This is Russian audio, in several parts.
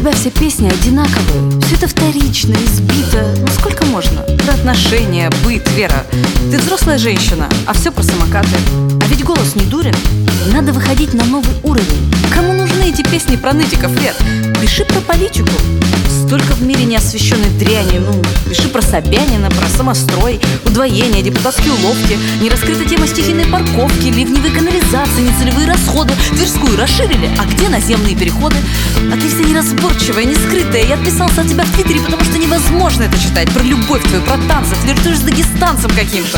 тебя все песни одинаковые. Все это вторично, избито. Ну сколько можно? Про отношения, быт, Вера. Ты взрослая женщина, а все про самокаты. А ведь голос не дурен. Надо выходить на новый уровень. Кому нужны эти песни про нытиков, Вер? Пиши про политику. Столько в мире неосвещенной дряни. Ну, пиши про Собянина, про самострой, удвоение, депутатские уловки, нераскрытая тема стихийной парковки, ливневые канализации, нецелевые расходы. Тверскую расширили, а где наземные переходы? А ты вся неразборчивая, не скрытая. Я отписался от тебя в Твиттере, потому что невозможно это читать. Про любовь твою, про танцы, флиртуешь с дагестанцем каким-то.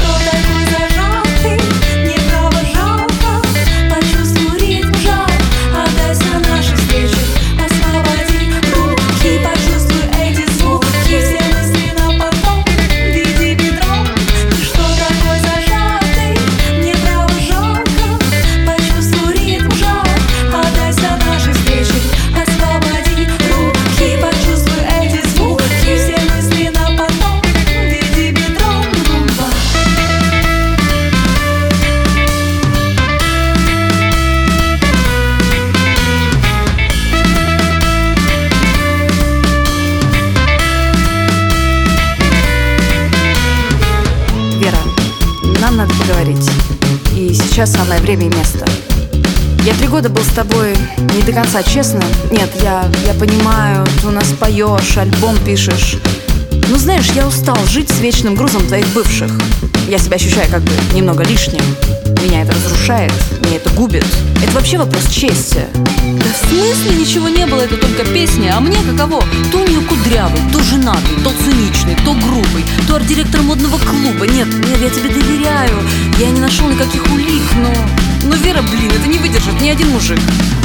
Вера, нам надо поговорить. И сейчас самое время и место. Я 3 года был с тобой не до конца честным. Нет, я понимаю, ты у нас поешь, альбом пишешь. Но знаешь, я устал жить с вечным грузом твоих бывших. Я себя ощущаю как бы немного лишним. Меня это разрушает, меня это губит. Это вообще вопрос чести. Да в смысле ничего не было, это только песни. А мне каково? То у нее кудрявый, то женатый, то циничный, то грубый, то арт-директор модного клуба. Нет, я тебе доверяю. Я не нашел никаких улик, но Вера, блин, это не выдержит ни один мужик.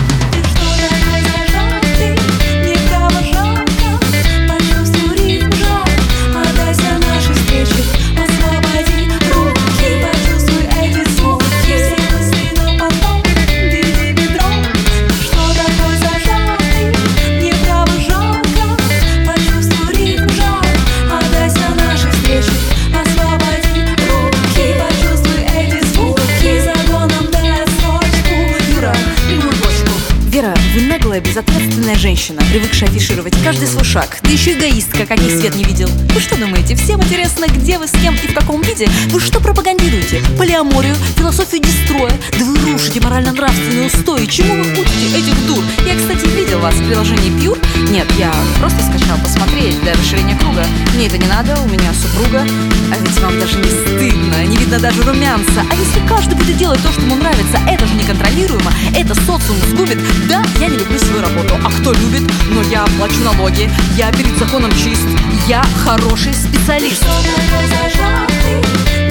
Вера, вы наглая, безответственная женщина, привыкшая афишировать каждый свой шаг. Да еще эгоистка, каких свет не видел. Вы что думаете, всем интересно, где вы, с кем и в каком виде? Вы что пропагандируете? Полиаморию, философию дестроя? Да вы рушите морально-нравственные устои. Чему вы учите этих дур? Я, кстати, видел вас в приложении Pure. Нет, я просто скачал посмотреть для расширения круга. Мне это не надо, у меня супруга. А ведь вам даже не стыдно, не видно даже румянца. А если каждый будет делать то, что ему нравится, это же неконтролируемо, это социум сгубит. Да, я не люблю свою работу, а кто любит? Но я плачу налоги, я перед законом чист, я хороший специалист.